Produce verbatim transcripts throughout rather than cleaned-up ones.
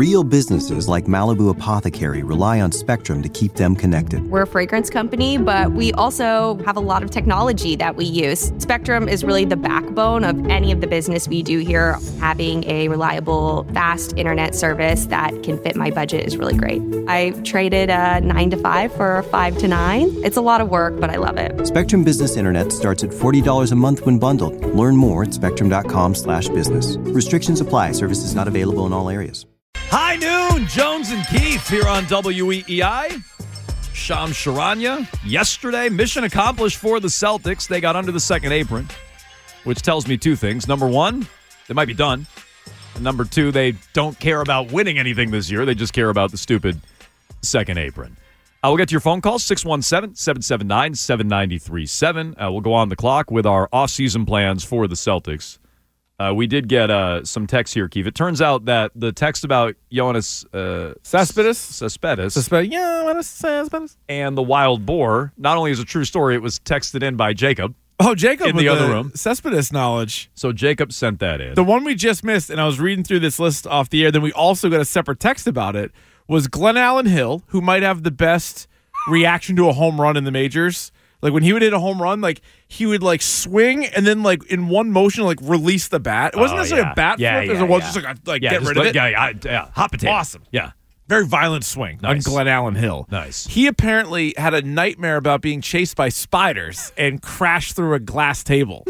Real businesses like Malibu Apothecary rely on Spectrum to keep them connected. We're a fragrance company, but we also have a lot of technology that we use. Spectrum is really the backbone of any of the business we do here. Having a reliable, fast internet service that can fit my budget is really great. I traded a nine to five for a five to nine. It's a lot of work, but I love it. Spectrum Business Internet starts at forty dollars a month when bundled. Learn more at spectrum.com slash business. Restrictions apply. Services not available in all areas. High noon, Jones and Keith here on W E E I. Shams Charania. Yesterday, mission accomplished for the Celtics. They got under the second apron, which tells me two things. Number one, they might be done. And number two, they don't care about winning anything this year. They just care about the stupid second apron. Uh, we'll get to your phone calls, six one seven, seven seven nine, seven nine three seven. Uh, we'll go on the clock with our off-season plans for the Celtics. Uh, we did get uh, some text here, Keith. It turns out that the text about Jonas uh, Cespedes? Cespedes, Cespedes. Jonas Cespedes. and the wild boar, not only is a true story, it was texted in by Jacob. Oh, Jacob in with the other room. Cespedes knowledge. So Jacob sent that in. The one we just missed, and I was reading through this list off the air, then we also got a separate text about it, was Glenn Allen Hill, who might have the best reaction to a home run in the majors. Like, when he would hit a home run, like, he would, like, swing and then, like, in one motion, like, release the bat. It wasn't Oh, necessarily yeah. a bat Yeah, flip. yeah, It was yeah. just, like, a, like yeah, get just rid like, of it. Yeah, yeah, yeah. Hot potato. Awesome. Yeah. Very violent swing Nice. on Glenn Allen Hill. Nice. He apparently had a nightmare about being chased by spiders and crashed through a glass table.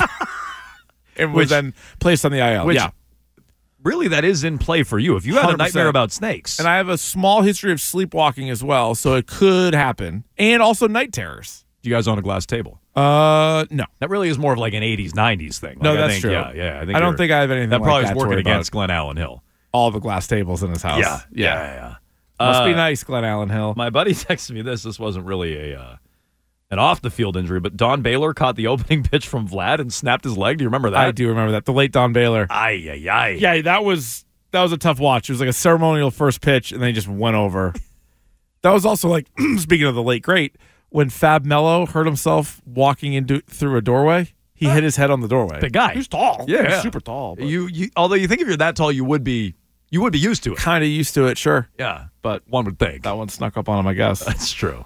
and was Which- then placed on the I L. Which, yeah. really, that is in play for you. If you had a one hundred percent. nightmare about snakes. And I have a small history of sleepwalking as well, so it could happen. And also night terrors. Do you guys own a glass table? Uh, no. That really is more of like an eighties, nineties thing. Like, No, I that's think, true. Yeah, yeah. I, think I don't you're- think I have anything that like probably that is to working worry about. against Glenn Allen Hill. All the glass tables in his house. Yeah, yeah, yeah. yeah. Must be Uh, nice, Glenn Allen Hill. My buddy texted me this. This wasn't really a uh, an off the field injury, but Don Baylor caught the opening pitch from Vlad and snapped his leg. Do you remember that? I do remember that. The late Don Baylor. Ay, ay, ay. Yeah, that was that was a tough watch. It was like a ceremonial first pitch, and then he just went over. That was also like, speaking of the late great, when Fab Mello hurt himself walking into through a doorway. He hit his head on the doorway. Big guy. He was tall. Yeah, He was yeah. super tall. But You, you, although you think if you're that tall, you would be, you would be used to it. kind of used to it, sure. Yeah, but one would think That one snuck up on him, I guess. that's true.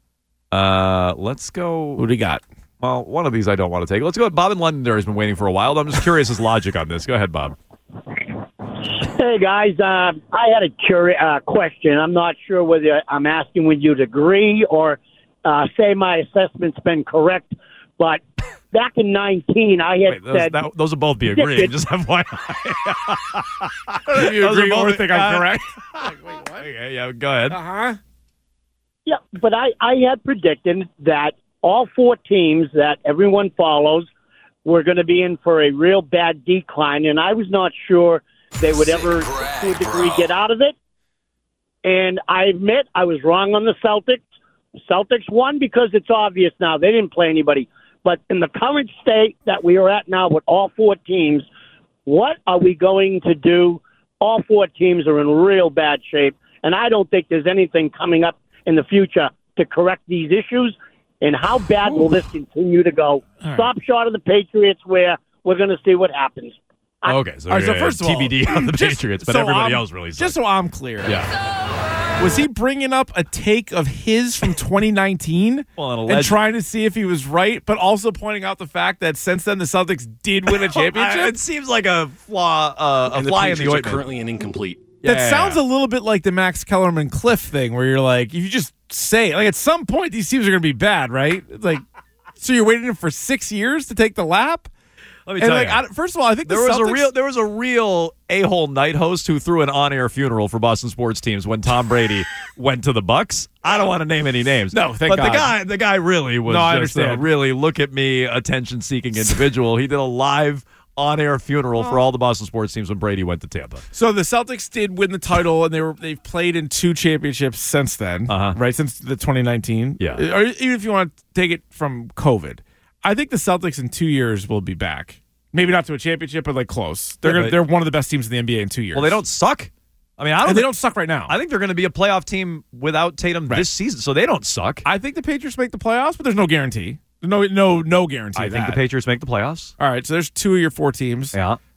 Uh, let's go. What do you got? Well, one of these I don't want to take. Let's go. Bob in Londonderry has been waiting for a while. I'm just curious his logic on this. Go ahead, Bob. Hey, guys. Uh, I had a curi- uh, question. I'm not sure whether I'm asking would you agree or uh, say my assessment's been correct, but back in nineteen, I had Wait, those, said... that, those will both be agreeing. Just F Y I. You Those are agree or both- think I'm uh, correct? Okay, yeah, go ahead. Uh-huh. Yeah, but I, I had predicted that all four teams that everyone follows were going to be in for a real bad decline, and I was not sure they would ever, to a degree, get out of it. And I admit I was wrong on the Celtics. Celtics won because it's obvious now. They didn't play anybody. But in the current state that we are at now with all four teams, what are we going to do? All four teams are in real bad shape, and I don't think there's anything coming up in the future to correct these issues. And how bad will this continue to go? right. Stop short of the Patriots, where we're going to see what happens. I- Okay, so, All right, so yeah, first of all, T B D on the just Patriots, but so everybody I'm- else really sucks. Just so I'm clear. Yeah. Was he bringing up a take of his from twenty nineteen Well, an and alleged- trying to see if he was right, but also pointing out the fact that since then the Celtics did win a championship? it seems like a flaw, uh, a And the fly in the Patriots are ointment. currently an incomplete. Yeah, that yeah, sounds yeah. a little bit like the Max Kellerman Cliff thing, where you're like, if you just say it, like at some point these teams are going to be bad, right? It's like, so you're waiting for six years to take the lap? Let me And tell like, you. I, first of all, I think There the was Celtics, a real there was a real a-hole night host who threw an on-air funeral for Boston sports teams when Tom Brady went to the Bucks. I don't want to name any names. No, thank but God. the guy the guy really was No, I just a understand. really look at me attention-seeking individual. He did a live on-air funeral for all the Boston sports teams when Brady went to Tampa. So the Celtics did win the title, and they were they've played in two championships since then, Uh-huh. right? Since the twenty nineteen, Yeah. Or even if you want to take it from COVID, I think the Celtics in two years will be back. Maybe not to a championship, but like close. They're Yeah, gonna, but- they're one of the best teams in the N B A in two years. Well, they don't suck. I mean, I don't and they thi- don't suck right now. I think they're going to be a playoff team without Tatum Right. this season, so they don't suck. I think the Patriots make the playoffs, but there's no guarantee. No, no, no guarantee. I of think that. the Patriots make the playoffs. All right, so there's two of your four teams. Yeah.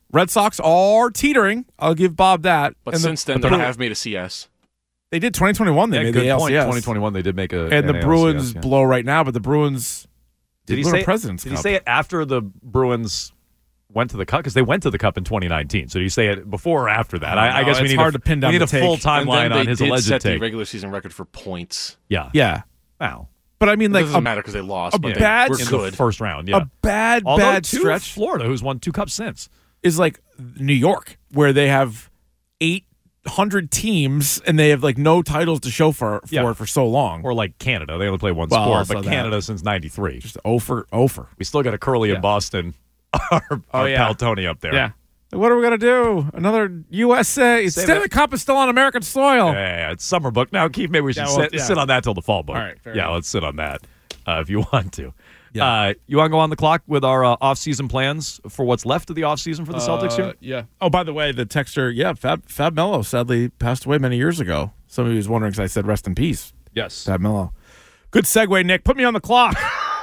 Red Sox are teetering. I'll give Bob that. But and since the, then, the they Bru- have made a C S. They did twenty twenty-one. They Yeah, made good the point. A L C S. twenty twenty-one, they did make a And an the A L C S, Bruins yeah. blow right now, but the Bruins Did he win say a President's Did he Cup. say it after the Bruins went to the Cup? Because they went to the Cup in twenty nineteen. So do you say it before or after that? I, I No, guess we it's need hard a, to pin down we need the a full take. And then timeline they on his did alleged set take. the regular season record for points. yeah. Yeah. Wow. But I mean, It like, doesn't a, matter because they lost. a but bad- they were In good. the first round, yeah. a bad, Although bad to stretch Florida, who's won two cups since. is like New York, where they have eight hundred teams and they have like no titles to show for, for Yeah. it for so long. Or like Canada. They only play one Well, sport, also but that. Canada since ninety-three. Just over, over. We still got a Curly in Boston. Our, Oh, our yeah. pal Tony up there. Yeah. What are we gonna do? Another U S A? Save Stanley it. Cup is still on American soil. Yeah, yeah, yeah. It's summer book. Now, Keith, maybe we should Yeah, well, sit, yeah. sit on that till the fall book. All right, fair yeah, enough. let's sit on that uh, if you want to. Yeah. Uh, you want to go on the clock with our uh, off-season plans for what's left of the off-season for the Celtics here? Uh, yeah. Oh, by the way, the texter, yeah, Fab Fab Melo sadly passed away many years ago. Some of you was wondering because I said rest in peace, Yes. Fab Melo. Good segue, Nick. Put me on the clock.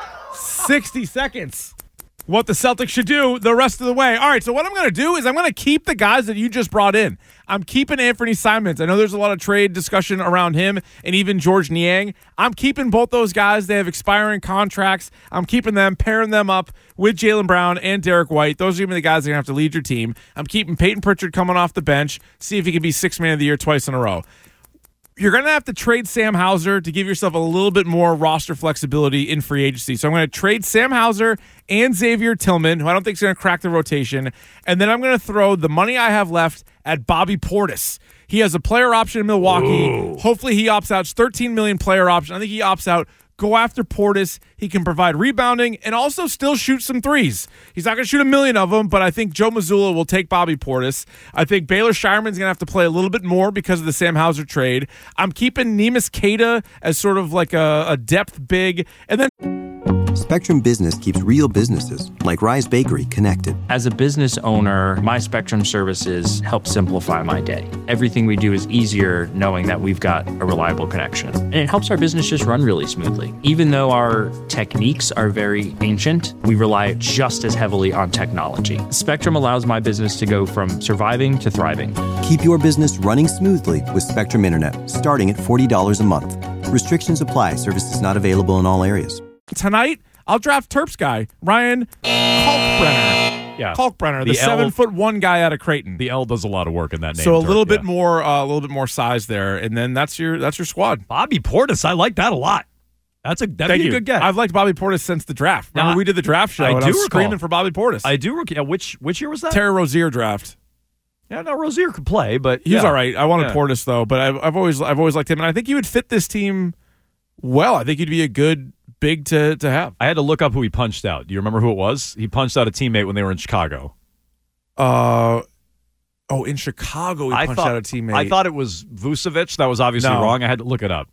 sixty seconds. What the Celtics should do the rest of the way. All right, so what I'm going to do is I'm going to keep the guys that you just brought in. I'm keeping Anthony Simons. I know there's a lot of trade discussion around him and even George Niang. I'm keeping both those guys. They have expiring contracts. I'm keeping them, pairing them up with Jaylen Brown and Derek White. Those are going to be the guys that are going to have to lead your team. I'm keeping Peyton Pritchard coming off the bench. See if he can be sixth man of the year twice in a row. You're going to have to trade Sam Hauser to give yourself a little bit more roster flexibility in free agency. So I'm going to trade Sam Hauser and Xavier Tillman, who I don't think is going to crack the rotation. And then I'm going to throw the money I have left at Bobby Portis. He has a player option in Milwaukee. Ooh. Hopefully he opts out. It's thirteen million dollars player option. I think he opts out. Go after Portis. He can provide rebounding and also still shoot some threes. He's not going to shoot a million of them, but I think Joe Mazzulla will take Bobby Portis. I think Baylor Shireman's going to have to play a little bit more because of the Sam Hauser trade. I'm keeping Neemias Queta as sort of like a, a depth big. And then Spectrum Business keeps real businesses, like Rise Bakery, connected. As a business owner, my Spectrum services help simplify my day. Everything we do is easier knowing that we've got a reliable connection. And it helps our business just run really smoothly. Even though our techniques are very ancient, we rely just as heavily on technology. Spectrum allows my business to go from surviving to thriving. Keep your business running smoothly with Spectrum Internet, starting at forty dollars a month. Restrictions apply. Services not available in all areas. Tonight, I'll draft Terps guy, Ryan Kalkbrenner. Yeah. Kalkbrenner, the, The L- seven foot one guy out of Creighton. The L does a lot of work in that name. So a Turk, little bit yeah. more, uh, a little bit more size there, and then that's your that's your squad. Bobby Portis, I like that a lot. That's a that'd Thank be you. a good get. I've liked Bobby Portis since the draft. Remember Now, we did the draft show, I and do I was recall. screaming for Bobby Portis. I do. Rec- yeah, which which year was that? Terry Rozier draft. Yeah, no, Rozier could play, but He was yeah. all right. I wanted Yeah. Portis though, but I've, I've always I've always liked him, and I think he would fit this team well. I think he'd be a good big to to have. I had to look up who he punched out. Do you remember who it was? He punched out a teammate when they were in Chicago. Uh oh, in Chicago, he I punched thought, out a teammate. I thought it was Vucevic. That was obviously No. wrong. I had to look it up.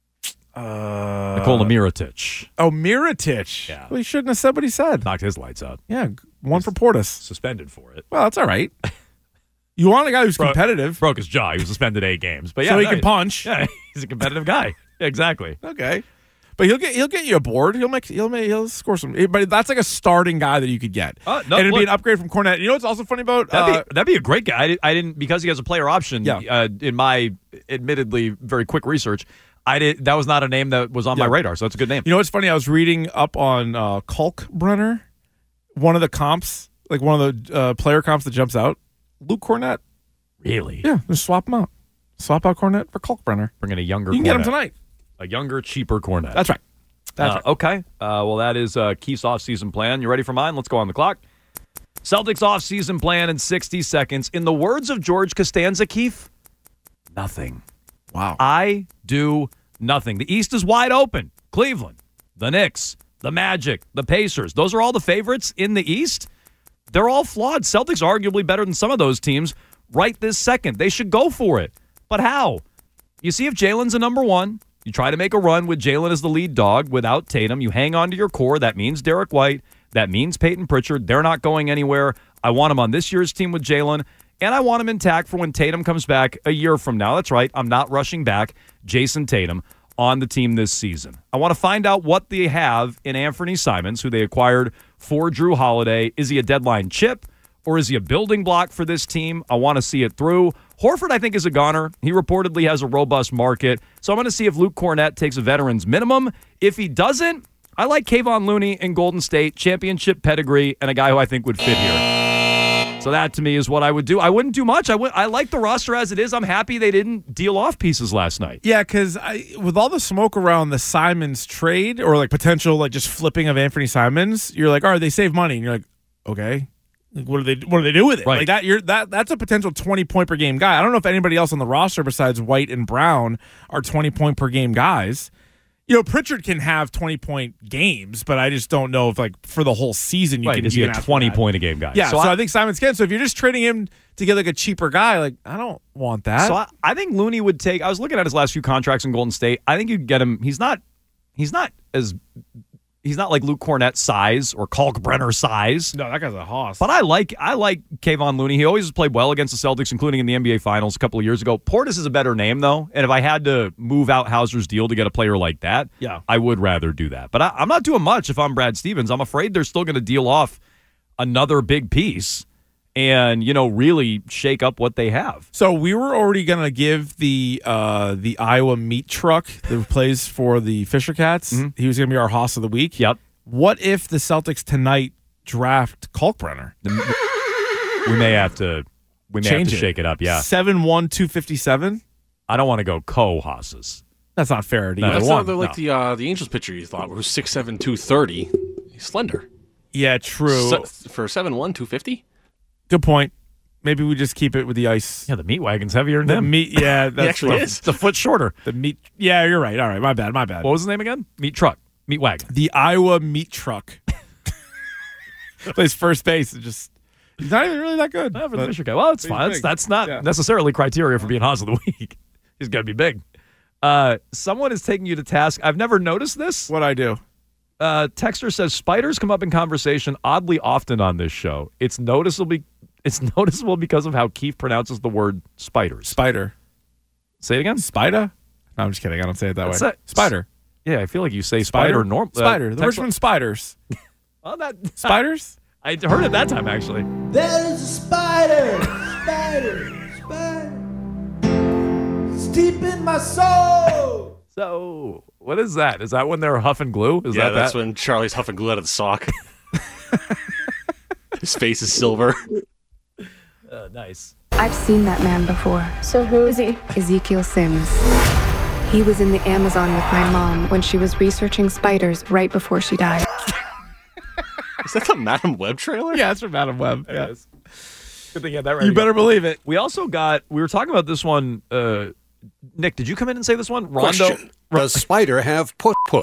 uh, Nikola Mirotic Oh, Mirotic. Yeah. Well, he shouldn't have said what he said. knocked his lights out. Yeah, g- one for Portis. Suspended for it. Well, that's all right. You want a guy who's Bro- competitive, Broke his jaw. He was suspended eight games. But yeah, so he no, can punch. Yeah, he's a competitive guy. Exactly. Okay, but he'll get he'll get you aboard. He'll make he'll make he'll score some. But that's like a starting guy that you could get, Uh, no, and it'd look- be an upgrade from Cornette. You know what's also funny about That'd, uh, be, that'd be a great guy. I, did, I didn't because he has a player option. Yeah. Uh, in my admittedly very quick research, I did. That was not a name that was on my Yeah. radar. So that's a good name. you know what's funny? I was reading up on uh, Kalkbrenner, one of the comps, like one of the uh, player comps that jumps out. Luke Cornette. Really? Yeah, just swap him out. Swap out Cornette for Kalkbrenner. Bringing a younger. You can get him Cornet. tonight. A younger, cheaper Cornet. That's right. That's Uh, right. Okay. Uh, well, that is uh, Keith's off-season plan. You ready for mine? Let's go on the clock. Celtics off-season plan in sixty seconds. In the words of George Costanza, Keith, nothing. Wow. I do nothing. The East is wide open. Cleveland, the Knicks, the Magic, the Pacers. Those are all the favorites in the East. They're all flawed. Celtics are arguably better than some of those teams right this second. They should go for it. But how? You see if Jalen's a number one. You try to make a run with Jalen as the lead dog without Tatum. You hang on to your core. That means Derek White. That means Peyton Pritchard. They're not going anywhere. I want him on this year's team with Jalen, and I want him intact for when Tatum comes back a year from now. That's right. I'm not rushing back Jason Tatum on the team this season. I want to find out what they have in Anthony Simons, who they acquired for Drew Holiday. Is he a deadline chip, or is he a building block for this team? I want to see it through. Horford, I think, is a goner. He reportedly has a robust market. So I'm going to see if Luke Cornett takes a veteran's minimum. If he doesn't, I like Kayvon Looney in Golden State, championship pedigree, and a guy who I think would fit here. So that, to me, is what I would do. I wouldn't do much. I would. I like the roster as it is. I'm happy they didn't deal off pieces last night. Yeah, because with all the smoke around the Simons trade or like potential like just flipping of Anthony Simons, you're like, all right, they save money, and you're like, okay, like, what do they what do they do with it? Right. Like that, you're that that's a potential twenty point per game guy. I don't know if anybody else on the roster besides White and Brown are twenty point per game guys. You know, Pritchard can have twenty-point games, but I just don't know if, like, for the whole season you right, can is he even a ask for twenty-point-a-game guy? Yeah, so, so I, I think Simons can. So if you're just trading him to get, like, a cheaper guy, like, I don't want that. So I, I think Looney would take. I was looking at his last few contracts in Golden State. I think you could get him. He's not. He's not as. He's not like Luke Cornett size or Kalkbrenner size. No, that guy's a hoss. But I like I like Kayvon Looney. He always played well against the Celtics, including in the N B A Finals a couple of years ago. Portis is a better name, though. And if I had to move out Hauser's deal to get a player like that, yeah. I would rather do that. But I, I'm not doing much if I'm Brad Stevens. I'm afraid they're still going to deal off another big piece and, you know, really shake up what they have. So we were already going to give the uh, the Iowa meat truck that plays for the Fisher Cats. Mm-hmm. He was going to be our hoss of the week. Yep. What if the Celtics tonight draft Kalkbrenner? We may have to we may Change have to it. shake it up, yeah. seven one, two fifty-seven I don't want to go co-hosses. That's not fair to No, either That's one. not like No. the uh, the Angels pitcher you thought, who's six seven, two thirty. He's slender. Yeah, true. Se- for seven one, two fifty? Good point. Maybe we just keep it with the ice. Yeah, the meat wagon's heavier than The him. meat, yeah, that's actually rough. is. It's a foot shorter. The meat, yeah, you're right. All right, my bad, my bad. What was his name again? Meat truck. Meat wagon. The Iowa meat truck plays first base. It just he's not even really that good. Yeah, for the but- Fisher guy. Well, it's he's fine. That's, big. that's not Yeah. necessarily criteria for being Haas of the Week. He's got to be big. Uh, someone is taking you to task. I've never noticed this. What I do? Uh, Texter says spiders come up in conversation oddly often on this show. It's noticeable. It's noticeable because of how Keith pronounces the word spiders. Spider. Say it again. Spider? No, I'm just kidding. I don't say it that What's way. that? Spider. Yeah, I feel like you say spider. Norm. uh, Spider. The text- Richmond Spiders. Oh, that Spiders? I heard it that time actually. There's a spider, spider, spider. It's deep in my soul. So, what is that? Is that when they're huffing glue? Is Yeah, that that's that? when Charlie's huffing glue out of the sock. His face is silver. Uh, nice. I've seen that man before. So who is he? Ezekiel Sims. He was in the Amazon with my mom when she was researching spiders right before she died. Is that the Madam Web trailer? Yeah, that's from Madam Web. There Yeah. it is. Good thing you had that right. You better believe it. We also got. We were talking about this one. Uh, Nick, did you come in and say this one? Rondo. Question. Does Spider have put put?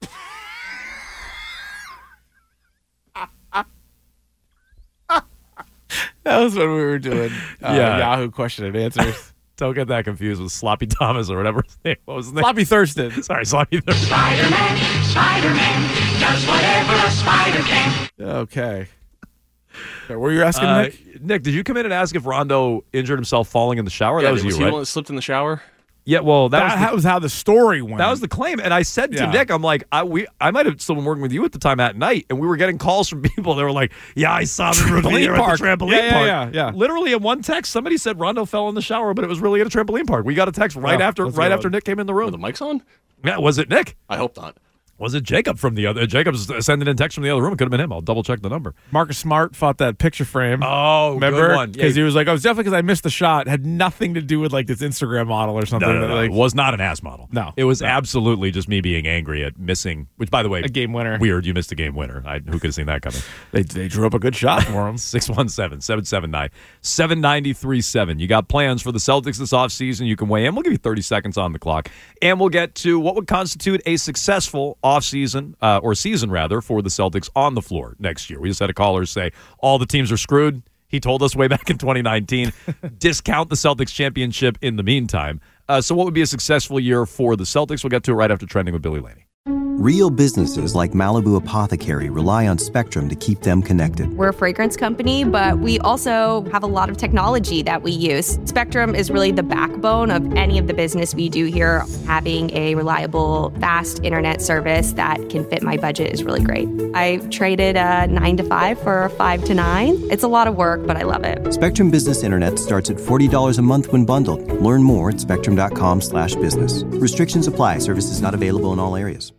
That was when we were doing uh, Yeah. Yahoo question and answers. Don't get that confused with Sloppy Thomas or whatever his name. What was his name? Floppy Thurston. Sorry, Sloppy Thomas. Spider-Man, Spider-Man, does whatever a spider can. Okay. What were you asking, Uh, Nick? Nick, did you come in and ask if Rondo injured himself falling in the shower? Yeah, that was, was you, he right? the one that slipped in the shower? Yeah, well, that, That, was was how the story went. the, that was the claim. And I said to Yeah. Nick, I'm like, I we I might have still been working with you at the time at night, and we were getting calls from people that were like, yeah, I saw him in Trampoline there at park. the trampoline Yeah, yeah, park. yeah, yeah. Literally in one text, somebody said Rondo fell in the shower, but it was really at a trampoline park. We got a text right Oh, after that's right good. after Nick came in the Were room. the mics on? Yeah, was it Nick? I hope not. Was it Jacob from the other? Jacob's sending in text from the other room. It could have been him. I'll double check the number. Marcus Smart fought that picture frame. Oh, Remember? good one. Because Yeah, he was like, "I was definitely because I missed the shot." Had nothing to do with like this Instagram model or something. No, no, no, that, no. like, It was not an ass model. No. It was No. absolutely just me being angry at missing, which, by the way, a game winner. weird. You missed a game winner. I, who could have seen that coming? They they drew up a good shot for him. six one seven, seven seven nine, seven nine three seven. You got plans for the Celtics this offseason. You can weigh in. We'll give you thirty seconds on the clock. And we'll get to what would constitute a successful offseason, uh, or season, rather, for the Celtics on the floor next year. We just had a caller say all the teams are screwed. He told us way back in twenty nineteen. Discount the Celtics championship in the meantime. Uh, so what would be a successful year for the Celtics? We'll get to it right after Trending with Billy Laney. Real businesses like Malibu Apothecary rely on Spectrum to keep them connected. We're a fragrance company, but we also have a lot of technology that we use. Spectrum is really the backbone of any of the business we do here. Having a reliable, fast internet service that can fit my budget is really great. I traded a nine to five for a five to nine. It's a lot of work, but I love it. Spectrum Business Internet starts at forty dollars a month when bundled. Learn more at spectrum dot com slash business. Restrictions apply. Services not available in all areas.